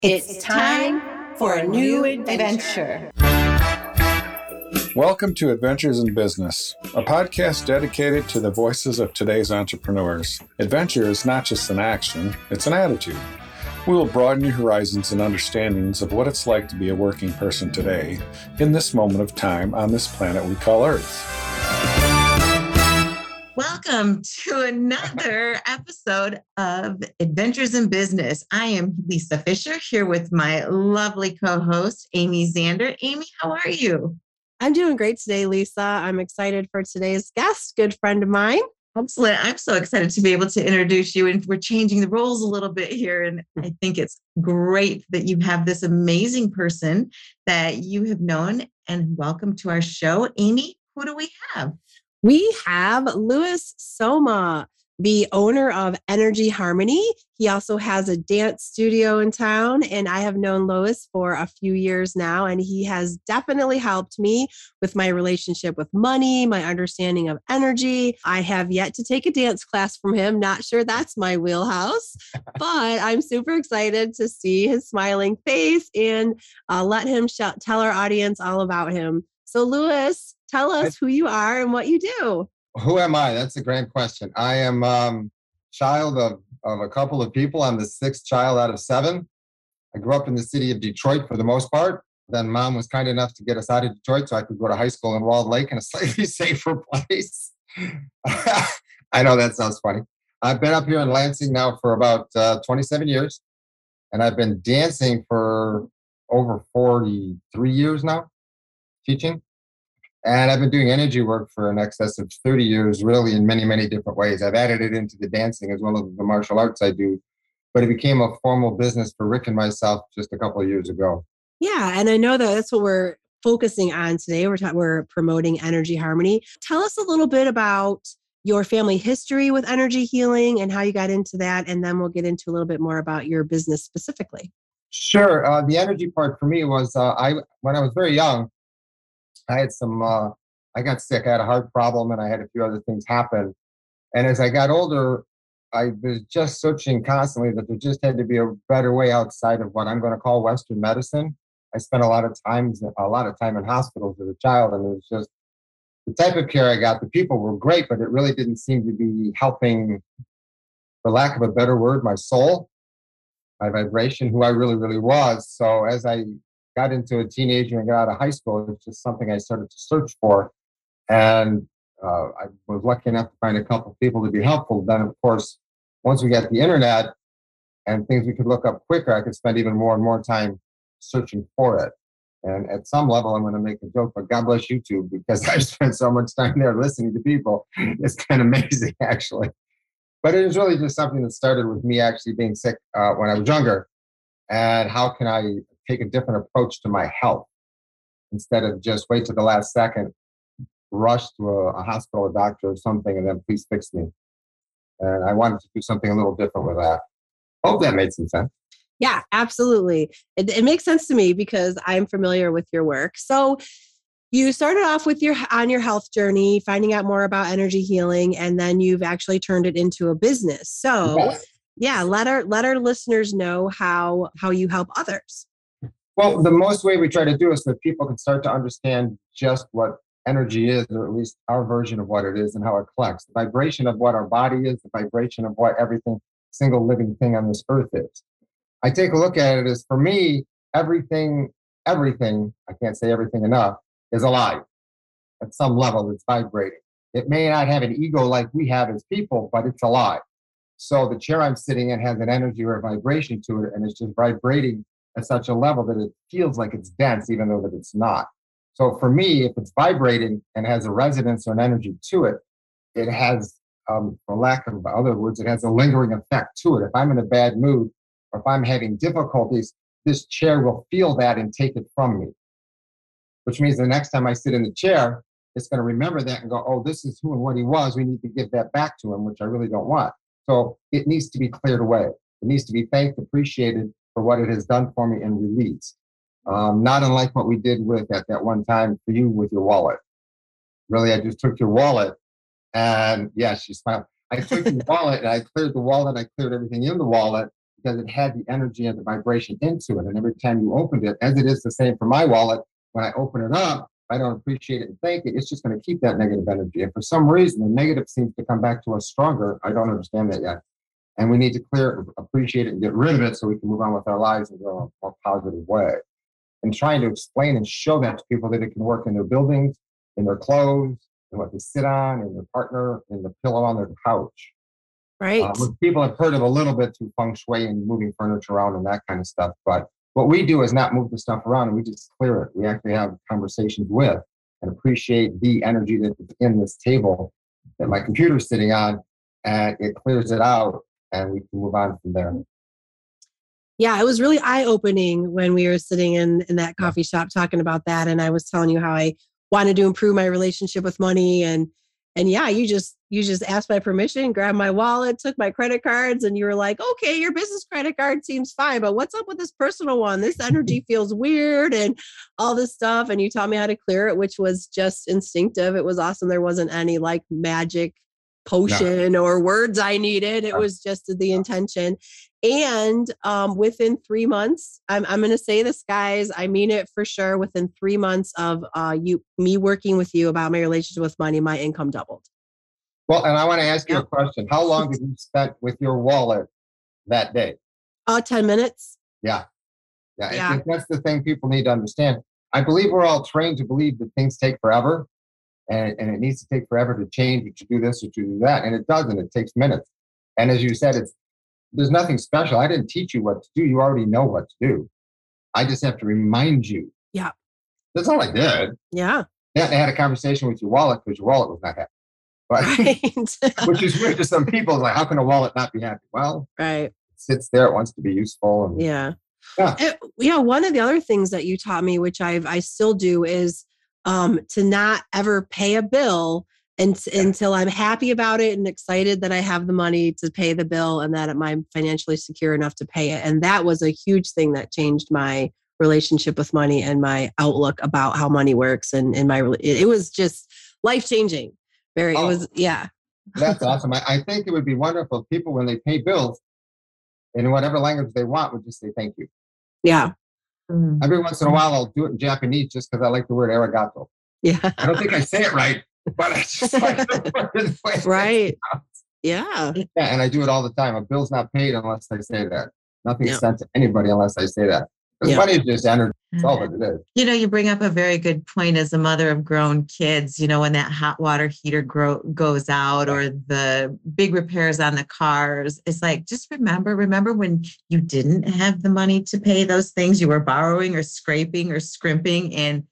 It's time for a new adventure. Welcome to Adventures in Business, a podcast dedicated to the voices of today's entrepreneurs. Adventure is not just an action, it's an attitude. We will broaden your horizons and understandings of what it's like to be a working person today, in this moment of time on this planet we call Earth. Welcome to another episode of Adventures in Business. I am Lisa Fisher here with my lovely co-host, Amy Zander. Amy, how are you? I'm doing great today, Lisa. I'm excited for today's guest, good friend of mine. Excellent. I'm so excited to be able to introduce you, and we're changing the roles a little bit here. And I think it's great that you have this amazing person that you have known. And welcome to our show. Amy, who do we have? We have Louis Soma, the owner of Energy Harmony. He also has a dance studio in town, and I have known Louis for a few years now, and he has definitely helped me with my relationship with money, my understanding of energy. I have yet to take a dance class from him. Not sure that's my wheelhouse, but I'm super excited to see his smiling face and let him tell our audience all about him. So Louis, tell us who you are and what you do. Who am I? That's a great question. I am child of a couple of people. I'm the sixth child out of seven. I grew up in the city of Detroit for the most part. Then mom was kind enough to get us out of Detroit so I could go to high school in Walled Lake in a slightly safer place. I know that sounds funny. I've been up here in Lansing now for about 27 years. And I've been dancing for over 43 years now, teaching. And I've been doing energy work for in excess of 30 years, really in many, many different ways. I've added it into the dancing as well as the martial arts I do. But it became a formal business for Rick and myself just a couple of years ago. Yeah, and I know that that's what we're focusing on today. We're promoting Energy Harmony. Tell us a little bit about your family history with energy healing and how you got into that. And then we'll get into a little bit more about your business specifically. Sure. The energy part for me was when I was very young, I had I got sick. I had a heart problem and I had a few other things happen. And as I got older, I was just searching constantly that there just had to be a better way outside of what I'm going to call Western medicine. I spent a lot of time in hospitals as a child, and it was just the type of care I got. The people were great, but it really didn't seem to be helping, for lack of a better word, my soul, my vibration, who I really, really was. So as I got into a teenager and got out of high school, it's just something I started to search for. And I was lucky enough to find a couple of people to be helpful. Then, of course, once we got the internet and things we could look up quicker, I could spend even more and more time searching for it. And at some level, I'm going to make a joke, but God bless YouTube, because I've spent so much time there listening to people. It's kind of amazing, actually. But it was really just something that started with me actually being sick when I was younger. And how can I take a different approach to my health instead of just wait to the last second, rush to a hospital, a doctor or something, and then please fix me. And I wanted to do something a little different with that. Hope that made some sense. Yeah, absolutely. It makes sense to me because I'm familiar with your work. So you started off with your health journey, finding out more about energy healing, and then you've actually turned it into a business. So Yes. Yeah, let our listeners know how you help others. Well, the most way we try to do is so that people can start to understand just what energy is, or at least our version of what it is and how it collects. The vibration of what our body is, the vibration of what everything, single living thing on this earth is. I take a look at it as, for me, everything, I can't say everything enough, is alive. At some level, it's vibrating. It may not have an ego like we have as people, but it's alive. So the chair I'm sitting in has an energy or a vibration to it, and it's just vibrating at such a level that it feels like it's dense, even though that it's not. So for me, if it's vibrating and has a resonance or an energy to it, it has, for lack of other words, it has a lingering effect to it. If I'm in a bad mood or if I'm having difficulties, this chair will feel that and take it from me, which means the next time I sit in the chair, it's going to remember that and go, oh, this is who and what he was. We need to give that back to him, which I really don't want. So it needs to be cleared away. It needs to be thanked, appreciated for what it has done for me, and released. Not unlike what we did with at that one time for you with your wallet. Really, I just took your wallet and she smiled. I took your wallet and I cleared the wallet. I cleared everything in the wallet. because it had the energy and the vibration into it. And every time you opened it, as it is the same for my wallet, when I open it up, I don't appreciate it and thank it. It's just going to keep that negative energy. And for some reason, the negative seems to come back to us stronger. I don't understand that yet. And we need to appreciate it and get rid of it so we can move on with our lives in a more positive way. And trying to explain and show that to people that it can work in their buildings, in their clothes, in what they sit on, in their partner, in the pillow on their couch. Right. People have heard of a little bit through feng shui and moving furniture around and that kind of stuff. But what we do is not move the stuff around, and we just clear it. We actually have conversations with and appreciate the energy that's in this table that my computer's sitting on, and it clears it out, and we can move on from there. Yeah, it was really eye-opening when we were sitting in that coffee shop talking about that. And I was telling you how I wanted to improve my relationship with money. And yeah, you just asked my permission, grabbed my wallet, took my credit cards, and you were like, okay, your business credit card seems fine, but what's up with this personal one? This energy feels weird and all this stuff. And you taught me how to clear it, which was just instinctive. It was awesome. There wasn't any like magic potion or words I needed. It was just the intention. And within 3 months, I'm going to say this, guys, I mean it for sure. Within 3 months of me working with you about my relationship with money, my income doubled. Well, and I want to ask you a question. How long did you spend with your wallet that day? 10 minutes. Yeah. I think that's the thing people need to understand. I believe we're all trained to believe that things take forever. And it needs to take forever to change, or to do this or to do that. And it doesn't. It takes minutes. And as you said, there's nothing special. I didn't teach you what to do. You already know what to do. I just have to remind you. Yeah. That's all I did. Yeah. Yeah. I had a conversation with your wallet because your wallet was not happy. But, right. Which is weird to some people. It's like, how can a wallet not be happy? Well, right. It sits there. It wants to be useful. And, yeah. One of the other things that you taught me, which I still do, is to not ever pay a bill until I'm happy about it and excited that I have the money to pay the bill and that I'm financially secure enough to pay it. And that was a huge thing that changed my relationship with money and my outlook about how money works. And it was just life-changing. It was. That's awesome. I think it would be wonderful if people, when they pay bills in whatever language they want, would just say thank you. Yeah. Every once in a while, I'll do it in Japanese just because I like the word arigato. Yeah. I don't think I say it right, but I just like the word. Right. Yeah. Yeah. And I do it all the time. A bill's not paid unless I say that. Nothing's sent to anybody unless I say that. Because money is just energy. That's all that it is. You bring up a very good point as a mother of grown kids, when that hot water heater goes out or the big repairs on the cars. It's like, just remember when you didn't have the money to pay those things, you were borrowing or scraping or scrimping, and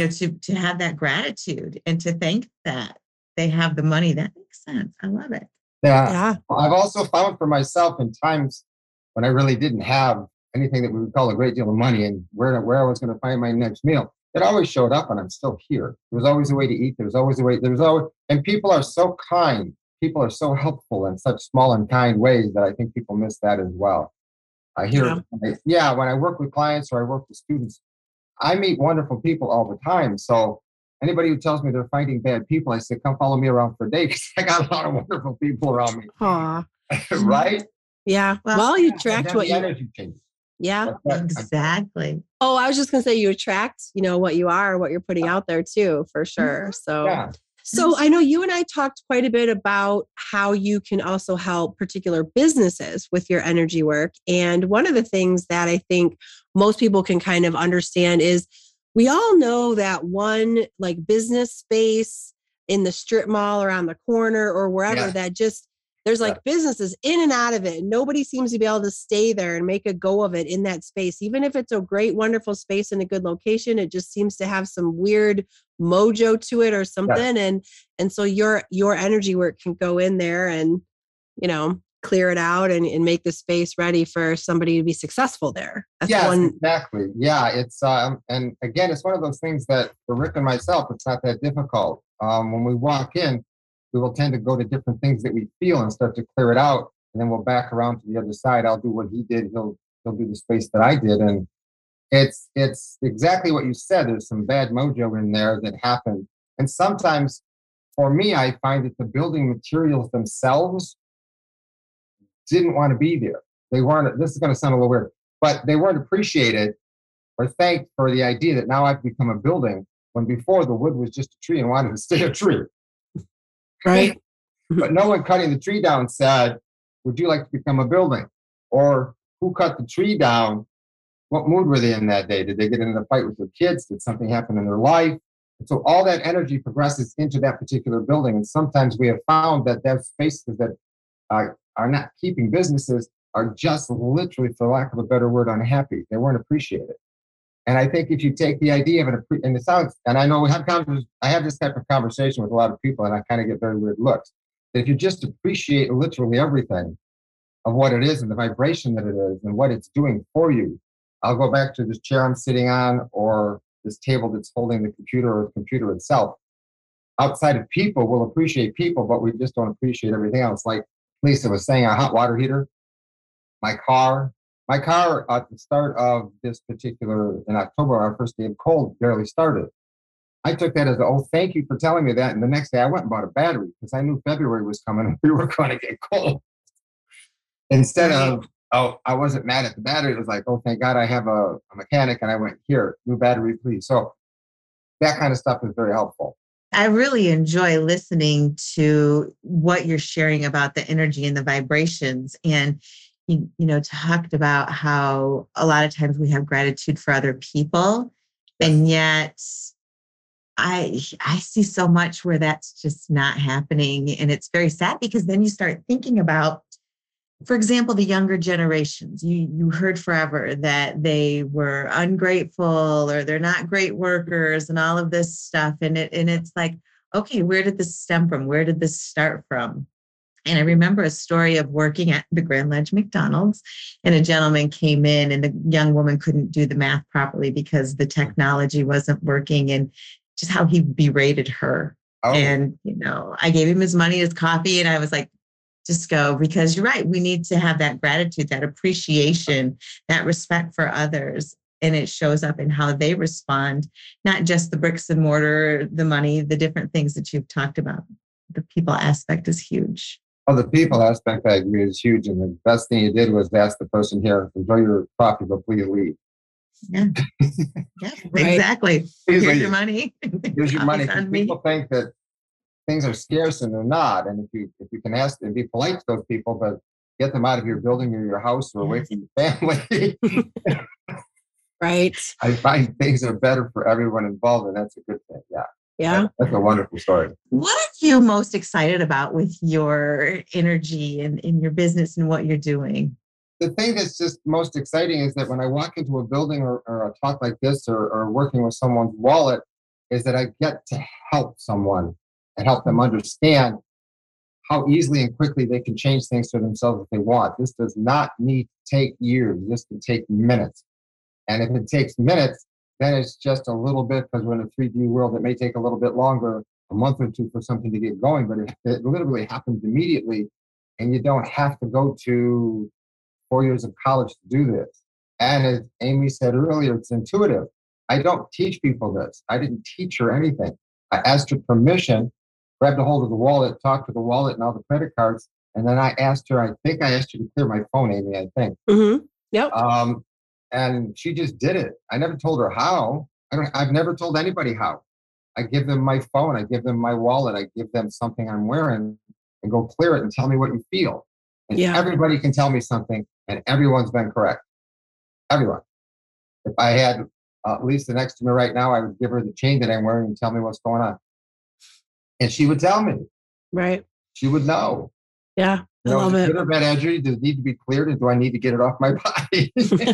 to have that gratitude and to thank that they have the money. That makes sense. I love it. Yeah. Well, I've also found for myself in times when I really didn't have anything that we would call a great deal of money and where I was going to find my next meal, it always showed up, and I'm still here. There was always a way to eat. There was always a way. And people are so kind. People are so helpful in such small and kind ways that I think people miss that as well. I hear, when I work with clients or I work with students, I meet wonderful people all the time. So anybody who tells me they're finding bad people, I say, come follow me around for a day because I got a lot of wonderful people around me. Aww. Right? Yeah. Well, you attract what the energy changes. Yeah, exactly. Oh, I was just going to say you attract, what you are, what you're putting out there too, for sure. So, So I know you and I talked quite a bit about how you can also help particular businesses with your energy work. And one of the things that I think most people can kind of understand is we all know that one like business space in the strip mall around the corner or wherever that just there's like businesses in and out of it. And nobody seems to be able to stay there and make a go of it in that space. Even if it's a great, wonderful space in a good location, it just seems to have some weird mojo to it or something. And so your energy work can go in there and, clear it out and make the space ready for somebody to be successful there. That's exactly. Yeah. It's, and again, it's one of those things that for Rick and myself, it's not that difficult. When we walk in, we will tend to go to different things that we feel and start to clear it out. And then we'll back around to the other side. I'll do what he did. He'll do the space that I did. And it's exactly what you said. There's some bad mojo in there that happened. And sometimes for me, I find that the building materials themselves didn't want to be there. They weren't, this is going to sound a little weird, but they weren't appreciated or thanked for the idea that now I've become a building when before the wood was just a tree and wanted to stay a tree. Right. But no one cutting the tree down said, would you like to become a building? Or who cut the tree down? What mood were they in that day? Did they get into a fight with their kids? Did something happen in their life? And so all that energy progresses into that particular building. And sometimes we have found that there's spaces that are not keeping businesses are just literally, for lack of a better word, unhappy. They weren't appreciated. And I think if you take the idea of it, and it sounds, and I know I have this type of conversation with a lot of people, and I kind of get very weird looks. That if you just appreciate literally everything of what it is and the vibration that it is and what it's doing for you, I'll go back to this chair I'm sitting on or this table that's holding the computer or the computer itself. Outside of people, we'll appreciate people, but we just don't appreciate everything else. Like Lisa was saying, a hot water heater, my car at the start of this particular, in October, our first day of cold, barely started. I took that as, oh, thank you for telling me that. And the next day I went and bought a battery because I knew February was coming and we were going to get cold. Instead of, oh, I wasn't mad at the battery. It was like, oh, thank God I have a mechanic. And I went, here, new battery, please. So that kind of stuff is very helpful. I really enjoy listening to what you're sharing about the energy and the vibrations. And, you know, talked about how a lot of times we have gratitude for other people. And yet I see so much where that's just not happening. And it's very sad because then you start thinking about, for example, the younger generations. You heard forever that they were ungrateful or they're not great workers and all of this stuff. And it's like, okay, where did this stem from? Where did this start from? And I remember a story of working at the Grand Ledge McDonald's, and a gentleman came in and the young woman couldn't do the math properly because the technology wasn't working, and just how he berated her. Oh. And, you know, I gave him his money, his coffee, and I was like, just go, because you're right. We need to have that gratitude, that appreciation, that respect for others. And it shows up in how they respond, not just the bricks and mortar, the money, the different things that you've talked about. The people aspect is huge. Oh, the people aspect, I agree, is huge. And the best thing you did was ask the person here, enjoy your coffee, but please leave. Yeah, yeah, exactly. Please Here's leave. Your money. Here's your money. People think that things are scarce and they're not. And if you can ask and be polite to those people, but get them out of your building or your house or away from your family. Right. I find things are better for everyone involved, and that's a good thing. Yeah. Yeah. That's a wonderful story. What are you most excited about with your energy and in your business and what you're doing? The thing that's just most exciting is that when I walk into a building or a talk like this or working with someone's wallet, is that I get to help someone and help them understand how easily and quickly they can change things for themselves if they want. This does not need to take years. This can take minutes. And if it takes minutes, then it's just a little bit, because we're in a 3D world, it may take a little bit longer, a month or two for something to get going, but it literally happens immediately. And you don't have to go to 4 years of college to do this. And as Amy said earlier, it's intuitive. I don't teach people this. I didn't teach her anything. I asked her permission, grabbed a hold of the wallet, talked to the wallet and all the credit cards. And then I asked her, I think I asked you to clear my phone, Amy, I think. Mm-hmm. Yep. And she just did it. I never told her how. I've never told anybody how. I give them my phone. I give them my wallet. I give them something I'm wearing and go clear it and tell me what you feel. And everybody can tell me something, and everyone's been correct. Everyone. If I had Lisa next to me right now, I would give her the chain that I'm wearing and tell me what's going on. And she would tell me. Right. She would know. Yeah. I love it. Good or bad energy? Does it need to be cleared? And do I need to get it off my body?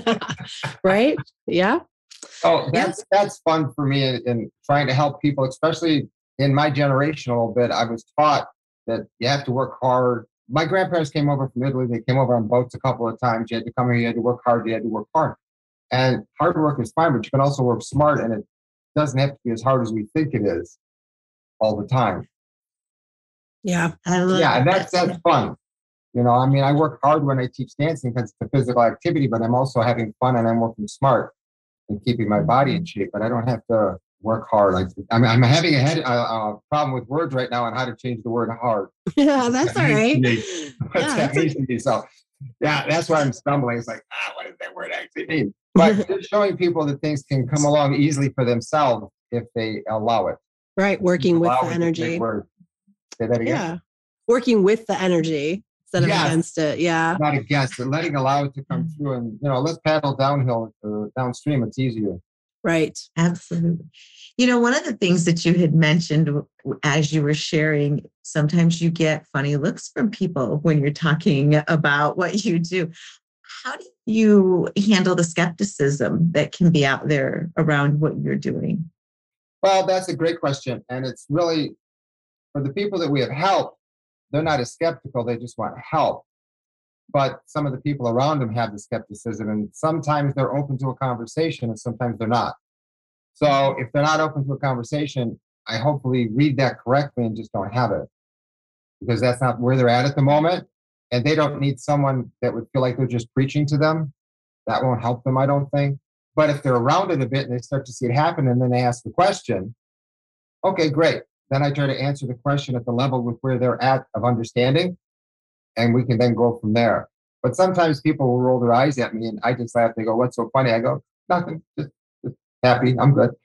Right. Yeah. Oh, that's fun for me in trying to help people, especially in my generation a little bit. I was taught that you have to work hard. My grandparents came over from Italy. They came over on boats a couple of times. You had to come here. You had to work hard. You had to work hard. And hard work is fine, but you can also work smart. And it doesn't have to be as hard as we think it is all the time. Yeah. And that's fun. You know, I mean, I work hard when I teach dancing because it's a physical activity, but I'm also having fun and I'm working smart and keeping my body in shape. But I don't have to work hard. I'm having a problem with words right now on how to change the word hard. Yeah, that's all right. What's that mean to me? So, yeah, that's why I'm stumbling. It's like, what does that word actually mean? But just showing people that things can come along easily for themselves if they allow it. Right, working with the Allow is a big energy. word. Say that again. Yeah, working with the energy instead of against it. Yeah, not against it. Allow it to come through, and let's paddle downhill or downstream. It's easier. Right. Absolutely. One of the things that you had mentioned as you were sharing, sometimes you get funny looks from people when you're talking about what you do. How do you handle the skepticism that can be out there around what you're doing? Well, that's a great question. And it's really, for the people that we have helped, they're not as skeptical. They just want help. But some of the people around them have the skepticism. And sometimes they're open to a conversation and sometimes they're not. So if they're not open to a conversation, I hopefully read that correctly and just don't have it. Because that's not where they're at the moment. And they don't need someone that would feel like they're just preaching to them. That won't help them, I don't think. But if they're around it a bit and they start to see it happen and then they ask the question, okay, great. Then I try to answer the question at the level with where they're at of understanding. And we can then go from there. But sometimes people will roll their eyes at me and I just laugh. They go, what's so funny? I go, nothing. Just happy. I'm good.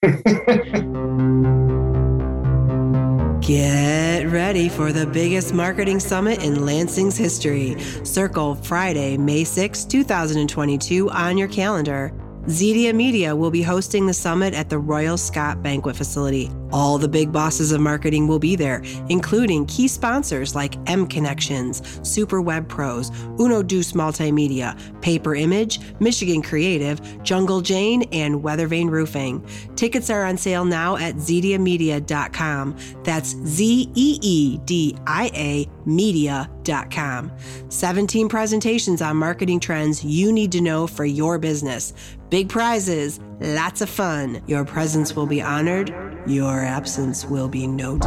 Get ready for the biggest marketing summit in Lansing's history. Circle Friday, May 6, 2022 on your calendar. Zedia Media will be hosting the summit at the Royal Scott Banquet Facility. All the big bosses of marketing will be there, including key sponsors like M Connections, Super Web Pros, Uno Deuce Multimedia, Paper Image, Michigan Creative, Jungle Jane, and Weathervane Roofing. Tickets are on sale now at ZediaMedia.com. That's ZEEDIA media.com. 17 presentations on marketing trends you need to know for your business. Big prizes, lots of fun. Your presence will be honored. Your absence will be noted.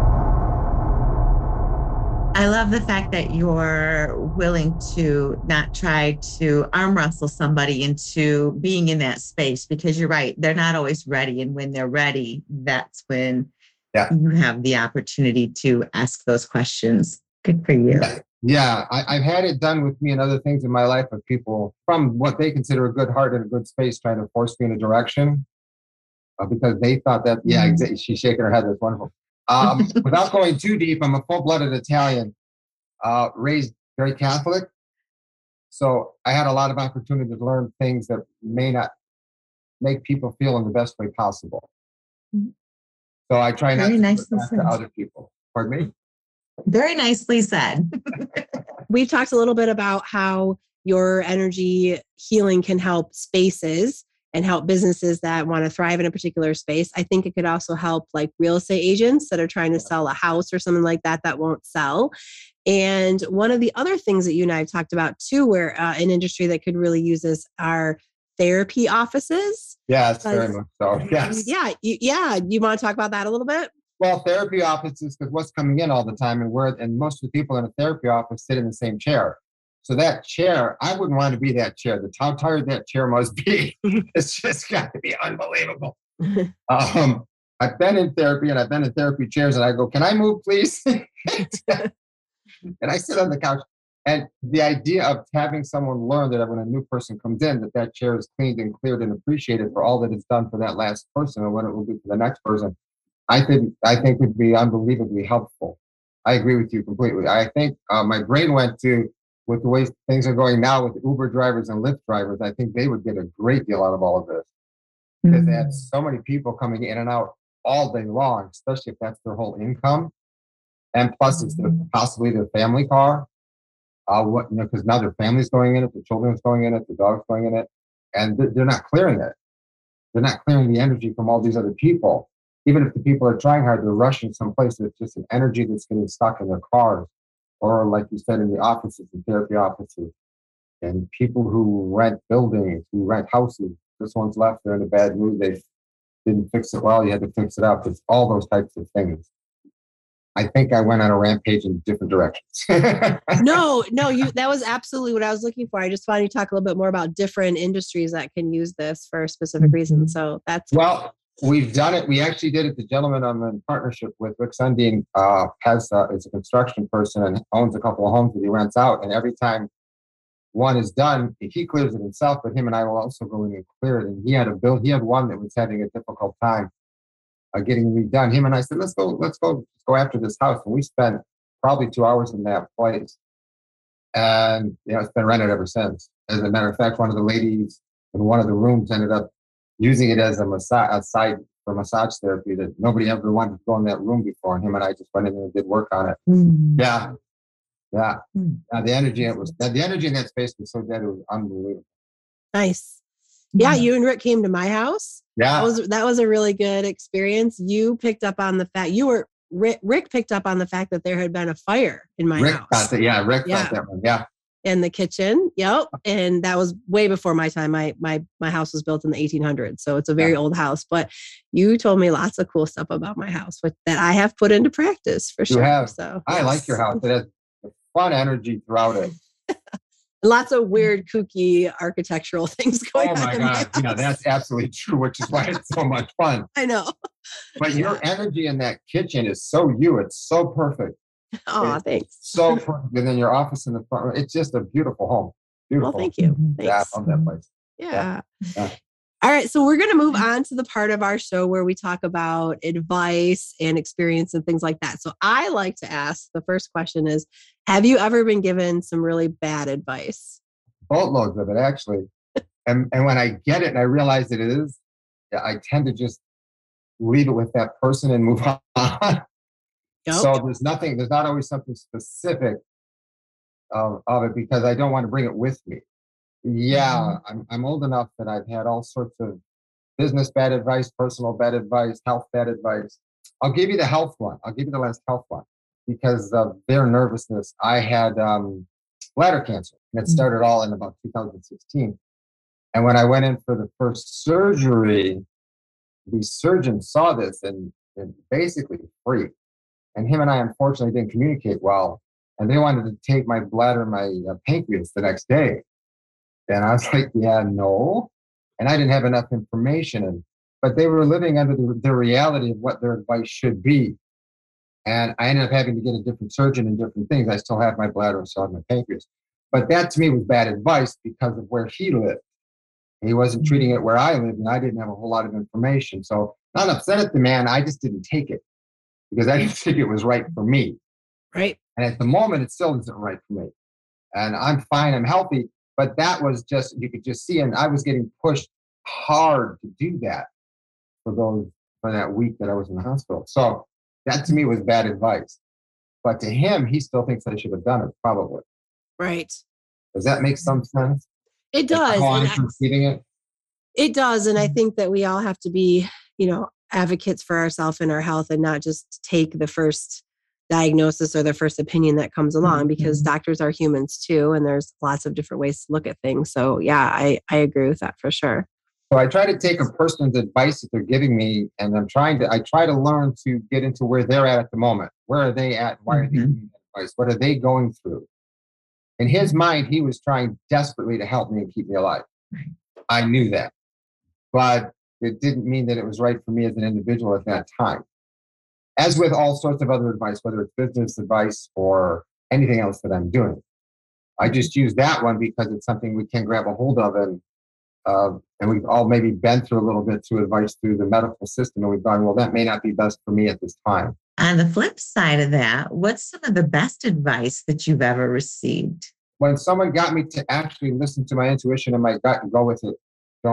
I love the fact that you're willing to not try to arm wrestle somebody into being in that space, because you're right. They're not always ready. And when they're ready, that's when you have the opportunity to ask those questions. Good for you. Yeah, I've had it done with me and other things in my life of people from what they consider a good heart and a good space trying to force me in a direction because they thought that, she's shaking her head. That's wonderful. Without going too deep, I'm a full-blooded Italian, raised very Catholic. So I had a lot of opportunity to learn things that may not make people feel in the best way possible. So I try not to do that to other people. Pardon me? Very nicely said. We've talked a little bit about how your energy healing can help spaces and help businesses that want to thrive in a particular space. I think it could also help like real estate agents that are trying to sell a house or something like that won't sell. And one of the other things that you and I have talked about too, where an industry that could really use this are therapy offices. Yes, very much so. Yes. Yeah. You want to talk about that a little bit? Well, therapy offices, because what's coming in all the time, and most of the people in a therapy office sit in the same chair. So that chair, I wouldn't want to be that chair. That's how tired that chair must be. It's just got to be unbelievable. I've been in therapy and I've been in therapy chairs and I go, can I move, please? And I sit on the couch. And the idea of having someone learn that when a new person comes in, that chair is cleaned and cleared and appreciated for all that it's done for that last person and what it will do for the next person, I think would be unbelievably helpful. I agree with you completely. I think my brain went to, with the way things are going now with Uber drivers and Lyft drivers, I think they would get a great deal out of all of this. Because they have so many people coming in and out all day long, especially if that's their whole income. And plus it's possibly their family car. Because now their family's going in it, the children's going in it, the dog's going in it, and they're not clearing it. They're not clearing the energy from all these other people. Even if the people are trying hard, they're rushing someplace. It's just an energy that's getting stuck in their cars, or like you said, in the offices, the therapy offices, and people who rent buildings, who rent houses. This one's left, they're in a bad mood. They didn't fix it well. You had to fix it up. It's all those types of things. I think I went on a rampage in different directions. No, that was absolutely what I was looking for. I just wanted you to talk a little bit more about different industries that can use this for specific reasons. So that's well, We've done it. We actually did it. The gentleman I'm in partnership with, Rick Sundin, is a construction person and owns a couple of homes that he rents out. And every time one is done, he clears it himself, but him and I will also go in and clear it. And he had one that was having a difficult time getting redone. Him and I said, let's go after this house. And we spent probably 2 hours in that place. And it's been rented ever since. As a matter of fact, one of the ladies in one of the rooms ended up using it as a site for massage therapy that nobody ever wanted to go in that room before. And him and I just went in there and did work on it. Yeah. The energy in that space was so dead, it was unbelievable. Nice. Yeah, you and Rick came to my house. Yeah. That was a really good experience. You picked up on the fact Rick picked up on the fact that there had been a fire in my house. Rick got that one. Yeah. In the kitchen. Yep. And that was way before my time. My house was built in the 1800s. So it's a very old house. But you told me lots of cool stuff about my house that I have put into practice for sure. You have. So I like your house. It has fun energy throughout it. Lots of weird, kooky architectural things going on. Oh my God. Yeah, that's absolutely true, which is why it's so much fun. I know. But your energy in that kitchen is so you. It's so perfect. Oh, thanks. So perfect. And then your office in the front. It's just a beautiful home. Beautiful. Well, thank you. Thanks. Yeah, I love that place. Yeah. All right. So we're going to move on to the part of our show where we talk about advice and experience and things like that. So I like to ask, the first question is, have you ever been given some really bad advice? Boatloads of it, actually. and when I get it and I realize that it is, I tend to just leave it with that person and move on. Yep. So there's not always something specific of it because I don't want to bring it with me. Yeah, I'm old enough that I've had all sorts of business bad advice, personal bad advice, health bad advice. I'll give you the health one. I'll give you the last health one because of their nervousness. I had bladder cancer, and it started all in about 2016. And when I went in for the first surgery, the surgeon saw this and basically freaked. And him and I, unfortunately, didn't communicate well. And they wanted to take my bladder, my pancreas the next day. And I was like, yeah, no. And I didn't have enough information. But they were living under the reality of what their advice should be. And I ended up having to get a different surgeon and different things. I still have my bladder and still have my pancreas. But that to me was bad advice because of where he lived. He wasn't treating it where I lived, and I didn't have a whole lot of information. So not upset at the man, I just didn't take it because I didn't think it was right for me. Right. And at the moment, it still isn't right for me. And I'm fine, I'm healthy. But that was just, you could just see, and I was getting pushed hard to do that for that week that I was in the hospital. So that to me was bad advice. But to him, he still thinks I should have done it, probably. Right. Does that make some sense? It does. How I'm perceiving it? It does. And I think that we all have to be, advocates for ourselves and our health and not just take the first diagnosis or the first opinion that comes along because doctors are humans too. And there's lots of different ways to look at things. So yeah, I agree with that for sure. So I try to take a person's advice that they're giving me and I try to learn to get into where they're at the moment. Where are they at? Why are they giving me advice? What are they going through? In his mind, he was trying desperately to help me and keep me alive. I knew that. But it didn't mean that it was right for me as an individual at that time. As with all sorts of other advice, whether it's business advice or anything else that I'm doing. I just use that one because it's something we can grab a hold of and we've all maybe been through a little bit through advice through the medical system and we've gone, well, that may not be best for me at this time. On the flip side of that, what's some of the best advice that you've ever received? When someone got me to actually listen to my intuition and my gut and go with it,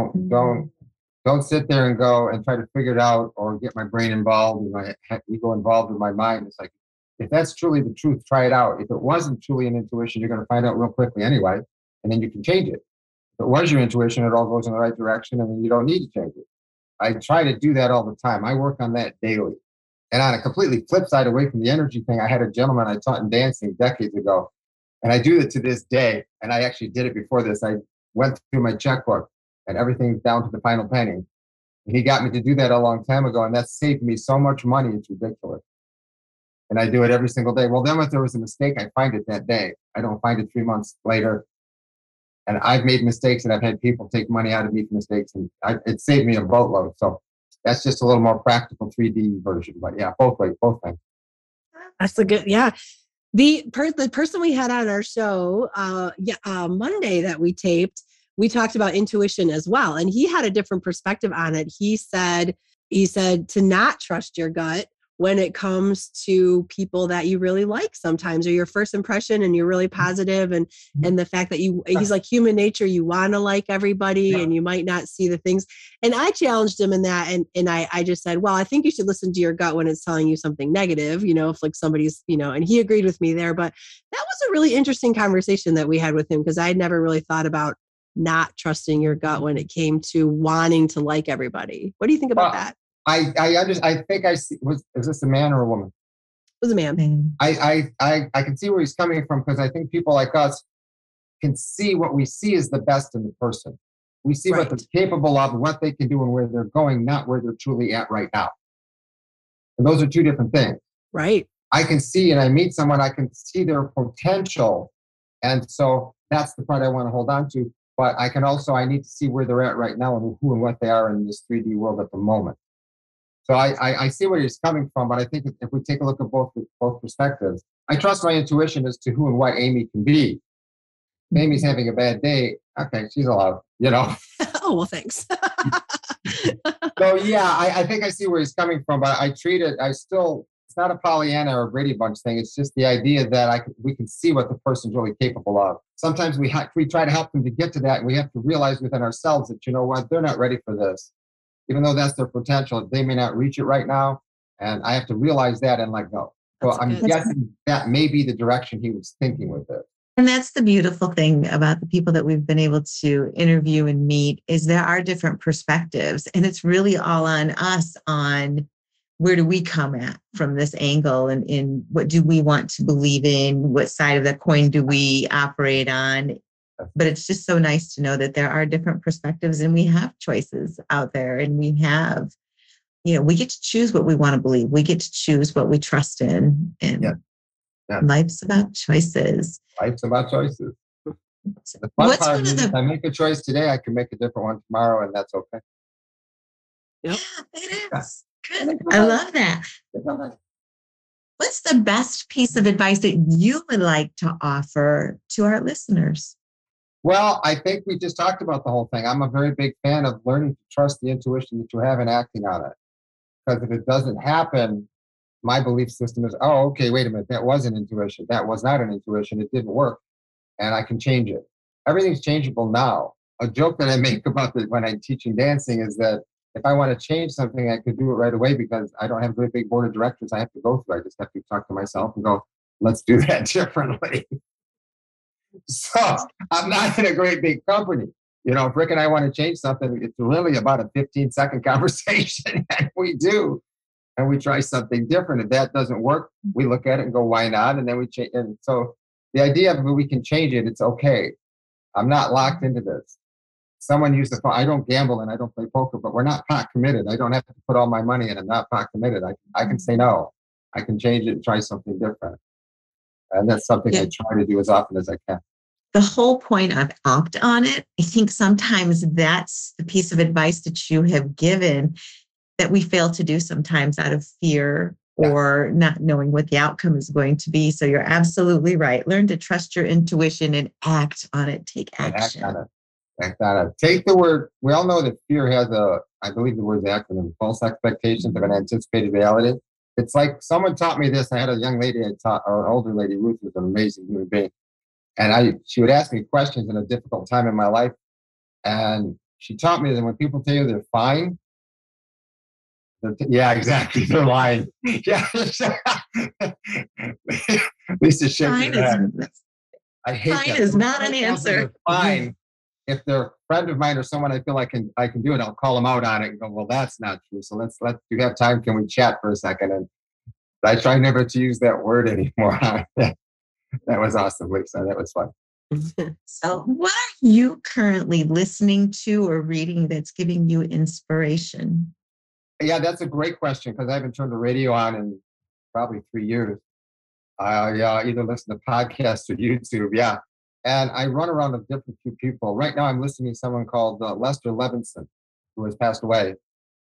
don't sit there and go and try to figure it out or get my brain involved and my ego involved in my mind. It's like, if that's truly the truth, try it out. If it wasn't truly an intuition, you're going to find out real quickly anyway, and then you can change it. If it was your intuition, it all goes in the right direction, and then you don't need to change it. I try to do that all the time. I work on that daily. And on a completely flip side, away from the energy thing, I had a gentleman I taught in dancing decades ago, and I do it to this day. And I actually did it before this. I went through my checkbook, and everything's down to the final penny. And he got me to do that a long time ago, and that saved me so much money. It's ridiculous. And I do it every single day. Well, then if there was a mistake, I find it that day. I don't find it 3 months later. And I've made mistakes, and I've had people take money out of me for mistakes, and it saved me a boatload. So That's just a little more practical 3D version. But yeah, both ways, both things. That's a good, yeah. The person we had on our show, Monday that we taped, we talked about intuition as well. And he had a different perspective on it. He said to not trust your gut when it comes to people that you really like sometimes, or your first impression and you're really positive, and the fact that he's like human nature, you want to like everybody and you might not see the things. And I challenged him in that. And I just said, well, I think you should listen to your gut when it's telling you something negative, if like somebody's, and he agreed with me there. But that was a really interesting conversation that we had with him, because I had never really thought about not trusting your gut when it came to wanting to like everybody. What do you think about that? I think I see. Is this a man or a woman? It was a man. I can see where he's coming from, because I think people like us can see what we see is the best in the person. We see what they're capable of, what they can do, and where they're going, not where they're truly at right now. And those are two different things. Right. I can see, and I meet someone, I can see their potential, and so that's the part I want to hold on to. But I need to see where they're at right now and who and what they are in this 3D world at the moment. So I see where he's coming from, but I think if we take a look at both perspectives, I trust my intuition as to who and what Amy can be. If Amy's having a bad day, okay, she's allowed, Oh, well, thanks. So yeah, I think I see where he's coming from, but it's not a Pollyanna or a Brady Bunch thing. It's just the idea that we can see what the person's really capable of. Sometimes we try to help them to get to that, and we have to realize within ourselves that, they're not ready for this. Even though that's their potential, they may not reach it right now. And I have to realize that and let go. So I'm guessing that may be the direction he was thinking with it. And that's the beautiful thing about the people that we've been able to interview and meet, is there are different perspectives. And it's really all on us, on where do we come at from this angle, and in what do we want to believe in? What side of the coin do we operate on? But it's just so nice to know that there are different perspectives, and we have choices out there, and we have, we get to choose what we want to believe. We get to choose what we trust in. And life's about choices. Life's about choices. The fun part is if I make a choice today, I can make a different one tomorrow, and that's okay. Yep. Yeah, it is. Good. I love that. What's the best piece of advice that you would like to offer to our listeners? Well, I think we just talked about the whole thing. I'm a very big fan of learning to trust the intuition that you have and acting on it. Because if it doesn't happen, my belief system is, oh, okay, wait a minute, that was an intuition. That was not an intuition. It didn't work. And I can change it. Everything's changeable now. A joke that I make about when I'm teaching dancing is that if I want to change something, I could do it right away, because I don't have a great big board of directors I have to go through. I just have to talk to myself and go, let's do that differently. So I'm not in a great big company. If Rick and I want to change something, it's really about a 15-second conversation, and we do. And we try something different. If that doesn't work, we look at it and go, why not? And then we change. And so the idea of we can change it, it's okay. I'm not locked into this. Someone used the phone. I don't gamble and I don't play poker, but we're not pot committed. I don't have to put all my money in. I'm not pot committed. I can say no. I can change it and try something different. And that's something I try to do as often as I can. The whole point of opt on it, I think sometimes that's the piece of advice that you have given that we fail to do sometimes out of fear or not knowing what the outcome is going to be. So you're absolutely right. Learn to trust your intuition and act on it. Take action. Act on it. Take the word. We all know that fear has I believe the word's acronym, false expectations of an anticipated reality. It's like someone taught me this. I had a young lady or an older lady, Ruth, was an amazing human being. And she would ask me questions in a difficult time in my life. And she taught me that when people tell you they're fine, yeah, exactly. They're lying. Yeah. Lisa shaking her head. I hate fine that. is not an answer. Fine. If they're a friend of mine or someone I feel I can do it, I'll call them out on it and go, well, that's not true. So let's you have time. Can we chat for a second? And I try never to use that word anymore. That was awesome, Lisa. That was fun. So what are you currently listening to or reading that's giving you inspiration? Yeah, that's a great question, because I haven't turned the radio on in probably 3 years. I either listen to podcasts or YouTube. Yeah. And I run around with different few people. Right now, I'm listening to someone called Lester Levinson, who has passed away.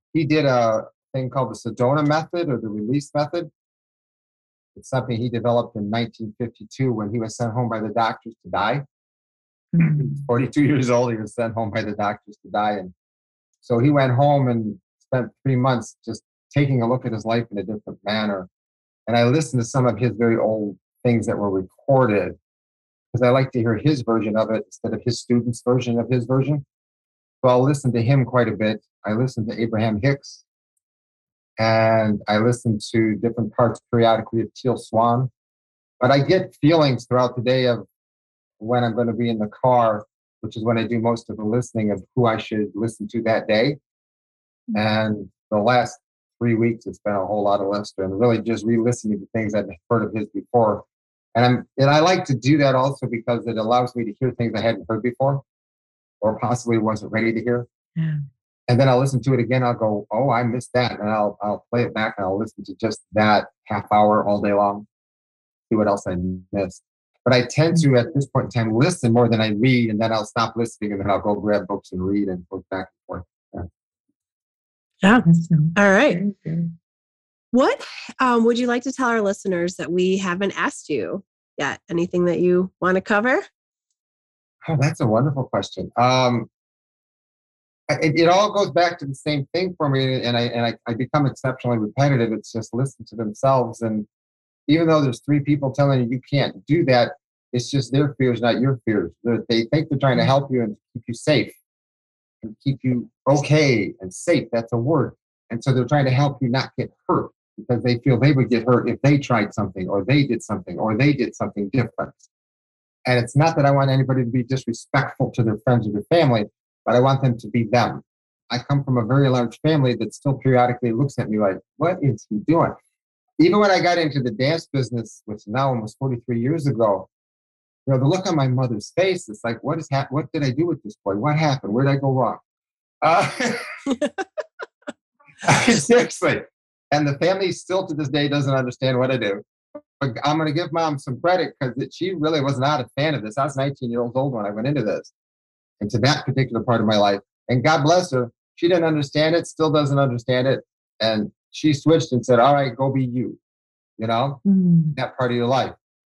he did a thing called the Sedona method or the release method. It's something he developed in 1952 when he was sent home by the doctors to die. He was 42 years old. He was sent home by the doctors to die. And so he went home and spent 3 months just taking a look at his life in a different manner. And I listened to some of his very old things that were recorded because I like to hear his version of it instead of his students' version of his version. So I'll listen to him quite a bit. I listened to Abraham Hicks, and I listen to different parts periodically of Teal Swan. But I get feelings throughout the day of when I'm going to be in the car, which is when I do most of the listening of who I should listen to that day. And the last 3 weeks, it's been a whole lot of Lester and really just re-listening to things I've heard of his before. And I like to do that also because it allows me to hear things I hadn't heard before or possibly wasn't ready to hear. Yeah. And then I'll listen to it again. I'll go, oh, I missed that. And I'll play it back and I'll listen to just that half hour all day long, see what else I missed. But I tend to, at this point in time, listen more than I read, and then I'll stop listening and then I'll go grab books and read and look back and forth. Yeah. Awesome. All right. Very good. What would you like to tell our listeners that we haven't asked you yet? Anything that you want to cover? Oh, that's a wonderful question. It all goes back to the same thing for me, and I become exceptionally repetitive. It's just listen to themselves, and even though there's 3 people telling you can't do that, it's just their fears, not your fears. They think they're trying to help you and keep you safe and keep you okay and safe. That's a word. And so they're trying to help you not get hurt because they feel they would get hurt if they tried something or they did something or they did something different. And it's not that I want anybody to be disrespectful to their friends or their family, but I want them to be them. I come from a very large family that still periodically looks at me like, what is he doing? Even when I got into the dance business, which now almost 43 years ago, the look on my mother's face, it's like, what did I do with this boy? What happened? Where did I go wrong? Seriously. And the family still to this day doesn't understand what I do. But I'm going to give Mom some credit because she really was not a fan of this. I was 19 years old when I went into this, into that particular part of my life. And God bless her. She didn't understand it, still doesn't understand it. And she switched and said, all right, go be you, that part of your life.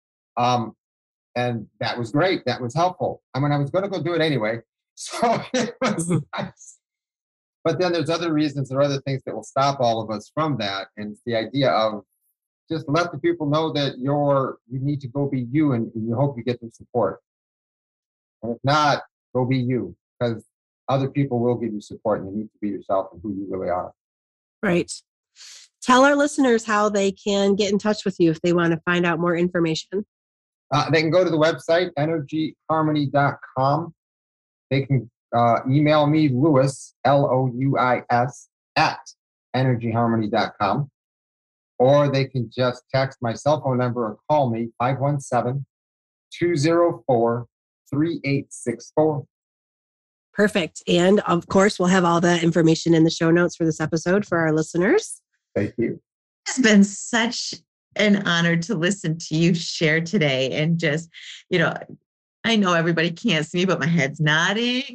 And that was great. That was helpful. I mean, I was going to go do it anyway. So it was nice. But then there's other reasons or other things that will stop all of us from that. And it's the idea of just let the people know that you need to go be you and you hope you get their support. And if not, go be you because other people will give you support and you need to be yourself and who you really are. Right. Tell our listeners how they can get in touch with you if they want to find out more information. They can go to the website, energyharmony.com. They can email me, Louis, Louis, at energyharmony.com. Or they can just text my cell phone number or call me, 517-204-3864. Perfect. And of course, we'll have all that information in the show notes for this episode for our listeners. Thank you. It's been such an honor to listen to you share today. And just, I know everybody can't see me, but my head's nodding.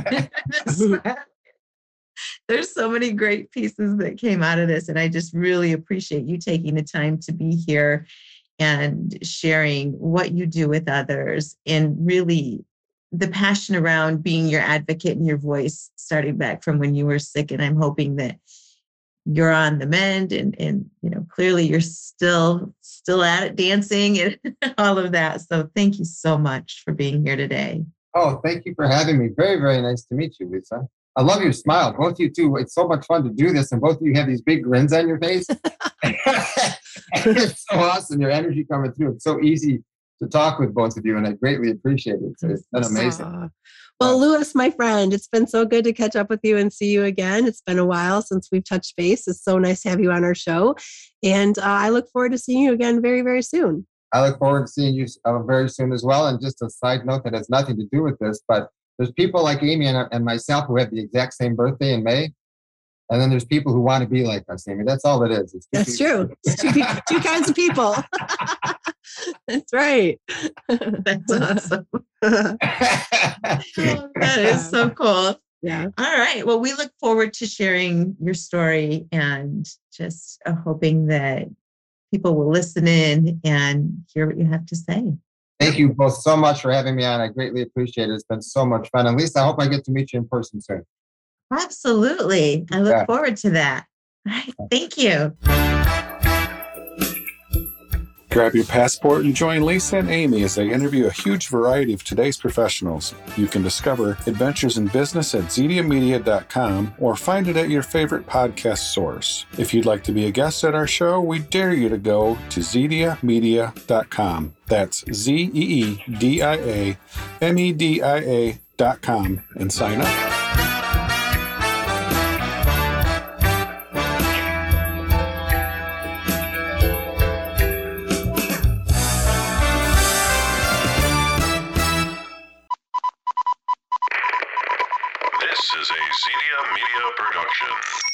There's so many great pieces that came out of this. And I just really appreciate you taking the time to be here and sharing what you do with others and really the passion around being your advocate and your voice starting back from when you were sick. And I'm hoping that you're on the mend and clearly you're still at it, dancing and all of that. So thank you so much for being here today. Oh, thank you for having me. Very, very nice to meet you, Lisa. I love your smile. Both of you too. It's so much fun to do this. And both of you have these big grins on your face. It's so awesome. Your energy coming through. It's so easy to talk with both of you. And I greatly appreciate it. So it's been amazing. Well, Louis, my friend, it's been so good to catch up with you and see you again. It's been a while since we've touched base. It's so nice to have you on our show. And I look forward to seeing you again very, very soon. I look forward to seeing you very soon as well. And just a side note that has nothing to do with this, but there's people like Amy and myself who have the exact same birthday in May. And then there's people who want to be like us, Amy. That's all it is. That's true. It's two kinds of people. That's right. That's awesome. That is so cool. Yeah. All right. Well, we look forward to sharing your story and just hoping that people will listen in and hear what you have to say. Thank you both so much for having me on. I greatly appreciate it. It's been so much fun. And Lisa, I hope I get to meet you in person soon. Absolutely. I look forward to that. All right. Thank you. Grab your passport and join Lisa and Amy as they interview a huge variety of today's professionals. You can discover Adventures in Business at ZediaMedia.com or find it at your favorite podcast source. If you'd like to be a guest at our show, we dare you to go to ZediaMedia.com. That's ZediaMedia.com and sign up. This is a Zedia Media production.